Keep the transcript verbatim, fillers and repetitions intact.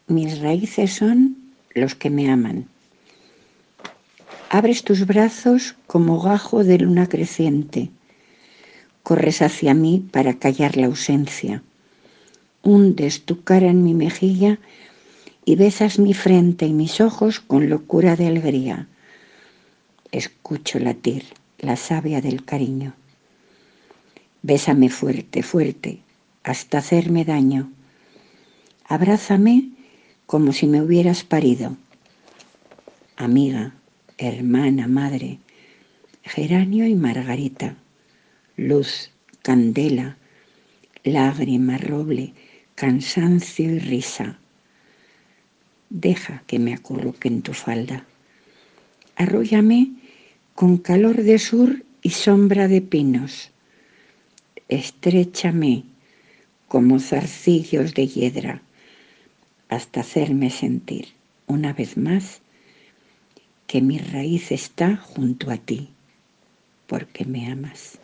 Mis raíces son los que me aman. Abres tus brazos como gajo de luna creciente. Corres hacia mí para callar la ausencia. Hundes tu cara en mi mejilla y besas mi frente y mis ojos con locura de alegría. Escucho latir la savia del cariño. Bésame fuerte, fuerte, hasta hacerme daño. Abrázame como si me hubieras parido. Amiga, hermana, madre, geranio y margarita, luz, candela, lágrima, roble, cansancio y risa. Deja que me acurruque en tu falda. Arróllame con calor de sur y sombra de pinos. Estréchame como zarcillos de hiedra hasta hacerme sentir una vez más que mi raíz está junto a ti, porque me amas.